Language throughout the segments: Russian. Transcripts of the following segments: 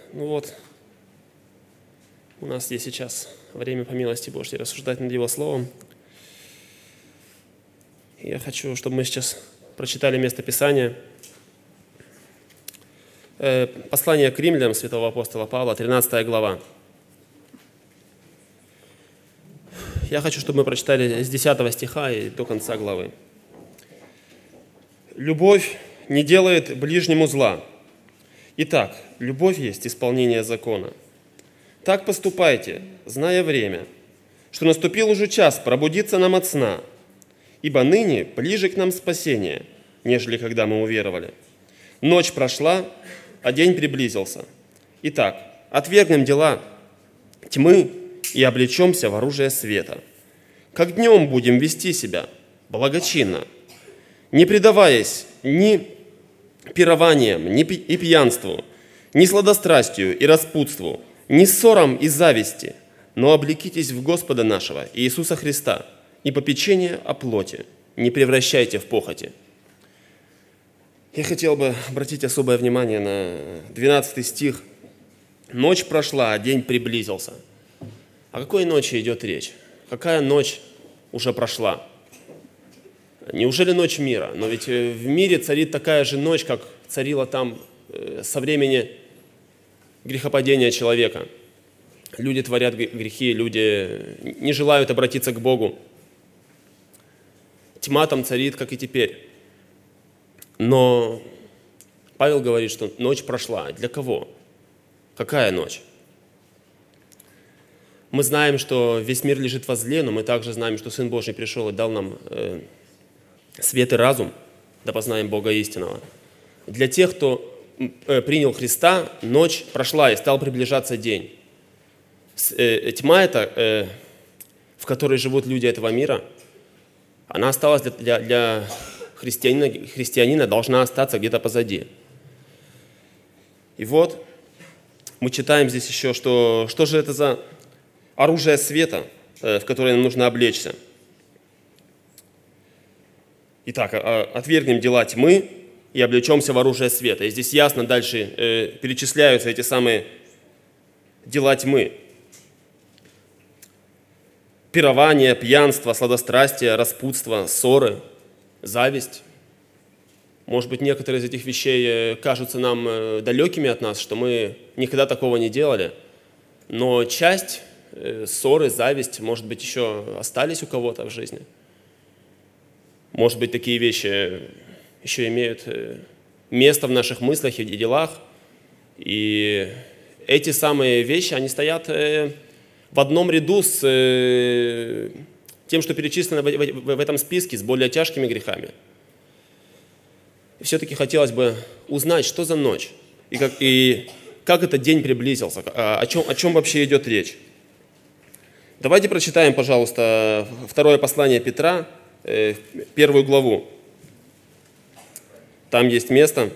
Ну вот, у нас есть сейчас время по милости Божьей рассуждать над Его Словом. Я хочу, чтобы мы сейчас прочитали место Писания. Послание к римлянам святого апостола Павла, 13 глава. Я хочу, чтобы мы прочитали с 10 стиха и до конца главы. «Любовь не делает ближнему зла. Итак, любовь есть исполнение закона. Так поступайте, зная время, что наступил уже час пробудиться нам от сна, ибо ныне ближе к нам спасение, нежели когда мы уверовали. Ночь прошла, а день приблизился. Итак, отвергнем дела тьмы и облечемся в оружие света. Как днем будем вести себя благочинно, не предаваясь ни пированиям, ни и пьянству, ни сладострастию и распутству, ни ссорам и зависти, но облекитесь в Господа нашего Иисуса Христа и попечение о плоти не превращайте в похоти». Я хотел бы обратить особое внимание на 12 стих. «Ночь прошла, а день приблизился». О какой ночи идет речь? Какая ночь уже прошла? Неужели ночь мира? Но ведь в мире царит такая же ночь, как царила там со времени грехопадения человека. Люди творят грехи, люди не желают обратиться к Богу. Тьма там царит, как и теперь. Но Павел говорит, что ночь прошла. Для кого? Какая ночь? Мы знаем, что весь мир лежит во зле, но мы также знаем, что Сын Божий пришел и дал нам свет и разум, да познаем Бога истинного. Для тех, кто принял Христа, ночь прошла и стал приближаться день. Тьма эта, в которой живут люди этого мира, она осталась для христианина, должна остаться где-то позади. И вот мы читаем здесь еще, что же это за оружие света, в которое нам нужно облечься. Итак, отвергнем дела тьмы и облечемся в оружие света. И здесь ясно дальше перечисляются эти самые дела тьмы. Пирование, пьянство, сладострастие, распутство, ссоры, зависть. Может быть, некоторые из этих вещей кажутся нам далекими от нас, что мы никогда такого не делали. Но часть ссоры, зависть, может быть, еще остались у кого-то в жизни. Может быть, такие вещи еще имеют место в наших мыслях и делах. И эти самые вещи, они стоят в одном ряду с тем, что перечислено в этом списке, с более тяжкими грехами. И все-таки хотелось бы узнать, что за ночь, и как этот день приблизился, о чем вообще идет речь. Давайте прочитаем, пожалуйста, второе послание Петра, 1 главу. Там есть место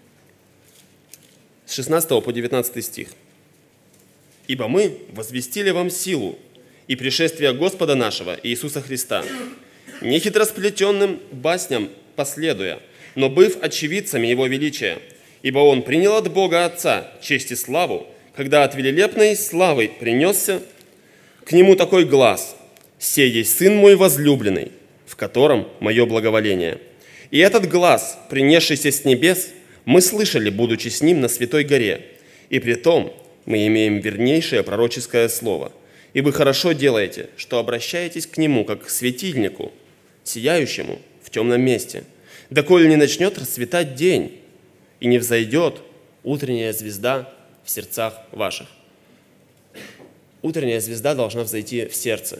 с 16 по 19 стих. «Ибо мы возвестили вам силу и пришествие Господа нашего Иисуса Христа, не хитросплетенным басням последуя, но быв очевидцами Его величия, ибо Он принял от Бога Отца честь и славу, когда от великолепной славы принесся к Нему такой глас: «Сей есть Сын мой возлюбленный, в котором мое благоволение». И этот глас, принесшийся с небес, мы слышали, будучи с Ним на Святой горе, и притом мы имеем вернейшее пророческое слово. И вы хорошо делаете, что обращаетесь к Нему, как к светильнику, сияющему в темном месте, доколе не начнет расцветать день, и не взойдет утренняя звезда в сердцах ваших». Утренняя звезда должна взойти в сердце.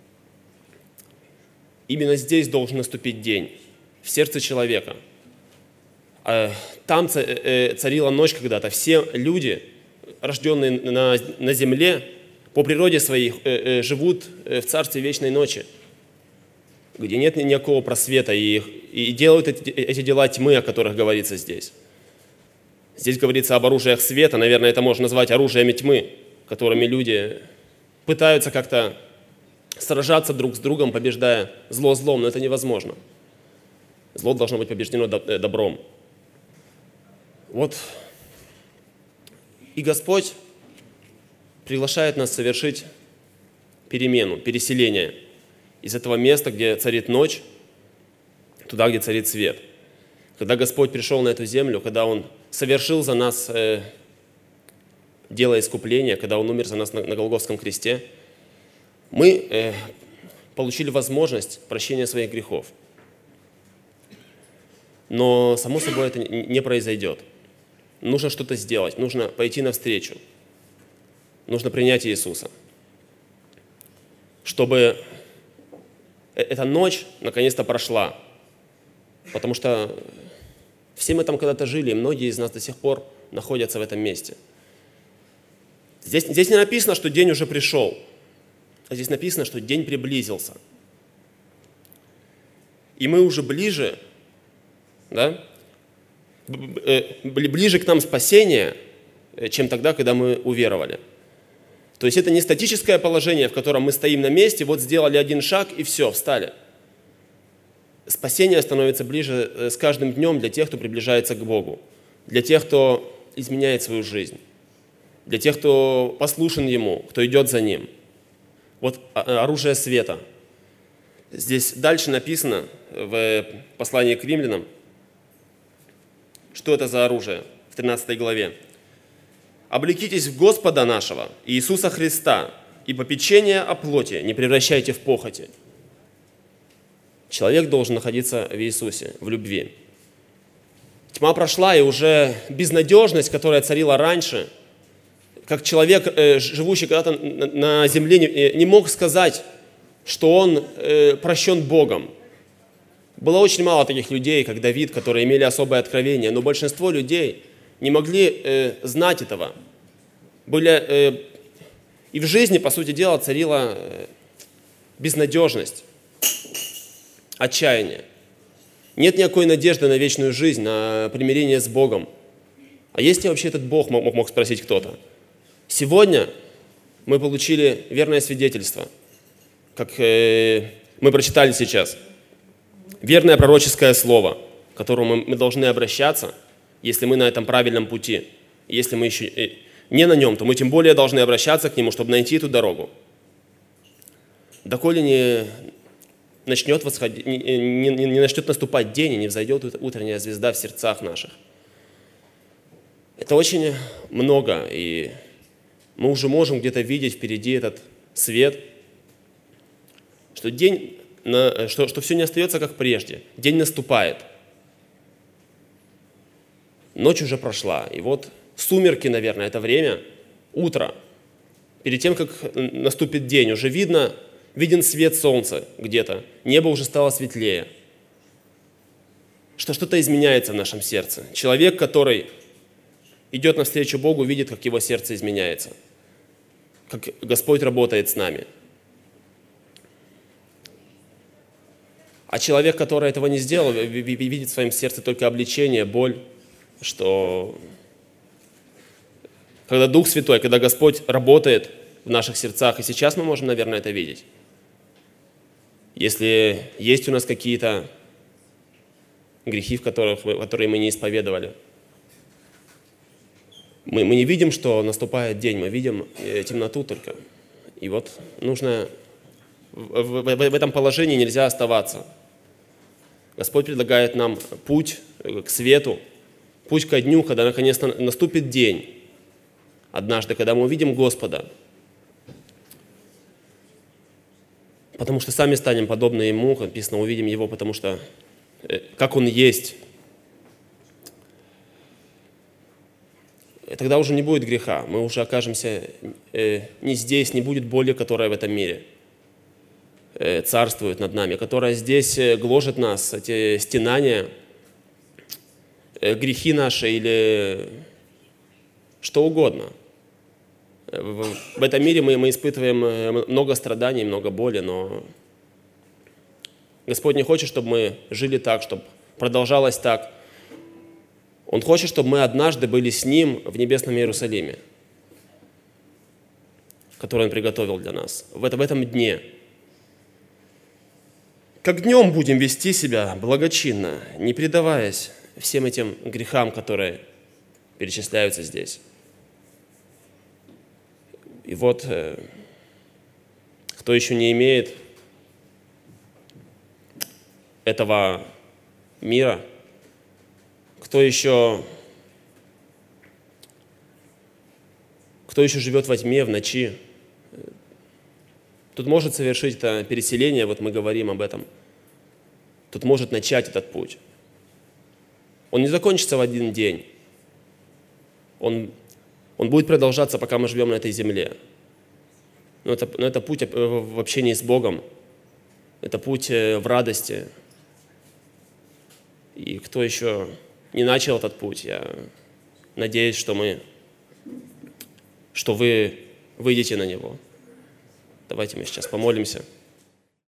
Именно здесь должен наступить день, в сердце человека. Там царила ночь когда-то. Все люди, рожденные на земле, по природе своей живут в царстве вечной ночи, где нет никакого просвета, и делают эти дела тьмы, о которых говорится здесь. Здесь говорится об оружиях света, наверное, это можно назвать оружиями тьмы, которыми люди пытаются как-то сражаться друг с другом, побеждая зло злом, но это невозможно. Зло должно быть побеждено добром. Вот И Господь приглашает нас совершить перемену, переселение из этого места, где царит ночь, туда, где царит свет. Когда Господь пришел на эту землю, когда Он совершил за нас дело искупления, когда Он умер за нас на Голгофском кресте, мы получили возможность прощения своих грехов. Но, само собой, это не произойдет. Нужно что-то сделать, нужно пойти навстречу. Нужно принять Иисуса, чтобы эта ночь наконец-то прошла. Потому что все мы там когда-то жили, и многие из нас до сих пор находятся в этом месте. Здесь не написано, что день уже пришел, а здесь написано, что день приблизился. И мы уже ближе, да, ближе к нам спасение, чем тогда, когда мы уверовали. То есть это не статическое положение, в котором мы стоим на месте, вот сделали один шаг и все, встали. Спасение становится ближе с каждым днем для тех, кто приближается к Богу, для тех, кто изменяет свою жизнь, для тех, кто послушен Ему, кто идет за Ним. Вот оружие света. Здесь дальше написано в послании к римлянам, что это за оружие в 13 главе. «Облекитесь в Господа нашего, Иисуса Христа, и попечение о плоти не превращайте в похоти». Человек должен находиться в Иисусе, в любви. Тьма прошла, и уже безнадежность, которая царила раньше, как человек, живущий когда-то на земле, не мог сказать, что он прощен Богом. Было очень мало таких людей, как Давид, которые имели особое откровение, но большинство людей не могли знать этого. И в жизни, по сути дела, царила безнадежность, отчаяние. Нет никакой надежды на вечную жизнь, на примирение с Богом. А есть ли вообще этот Бог, мог спросить кто-то. Сегодня мы получили верное свидетельство, как мы прочитали сейчас. Верное пророческое слово, к которому мы должны обращаться, если мы на этом правильном пути. Если мы еще не на нем, то мы тем более должны обращаться к нему, чтобы найти эту дорогу. Доколе не начнет наступать день, и не взойдет утренняя звезда в сердцах наших. Это очень много, и мы уже можем где-то видеть впереди этот свет, что что все не остается как прежде. День наступает. Ночь уже прошла, и вот сумерки, наверное, это время, утро. Перед тем, как наступит день, уже виден свет солнца где-то, небо уже стало светлее. Что что-то изменяется в нашем сердце. Человек, который идет навстречу Богу, видит, как его сердце изменяется, как Господь работает с нами. А человек, который этого не сделал, видит в своем сердце только обличение, боль, что когда Дух Святой, когда Господь работает в наших сердцах, и сейчас мы можем, наверное, это видеть. Если есть у нас какие-то грехи, которые мы не исповедовали, мы не видим, что наступает день, мы видим темноту только. И вот нужно в этом положении нельзя оставаться. Господь предлагает нам путь к свету, путь ко дню, когда наконец-то наступит день. Однажды, когда мы увидим Господа. Потому что сами станем подобны Ему, как написано, увидим Его, потому что как Он есть. Тогда уже не будет греха, мы уже окажемся не здесь, не будет боли, которая в этом мире царствует над нами, которая здесь гложет нас, эти стенания, грехи наши или что угодно. В этом мире мы испытываем много страданий, много боли, но Господь не хочет, чтобы мы жили так, чтобы продолжалось так. Он хочет, чтобы мы однажды были с Ним в небесном Иерусалиме, который Он приготовил для нас, в этом дне. Как днем будем вести себя благочинно, не предаваясь всем этим грехам, которые перечисляются здесь. И вот, кто еще не имеет этого мира, кто еще живет во тьме, в ночи, тут может совершить это переселение, вот мы говорим об этом, тут может начать этот путь. Он не закончится в один день. Он будет продолжаться, пока мы живем на этой земле. Но это путь в общении с Богом. Это путь в радости. И кто еще не начал этот путь, я надеюсь, что вы выйдете на него. Давайте мы сейчас помолимся.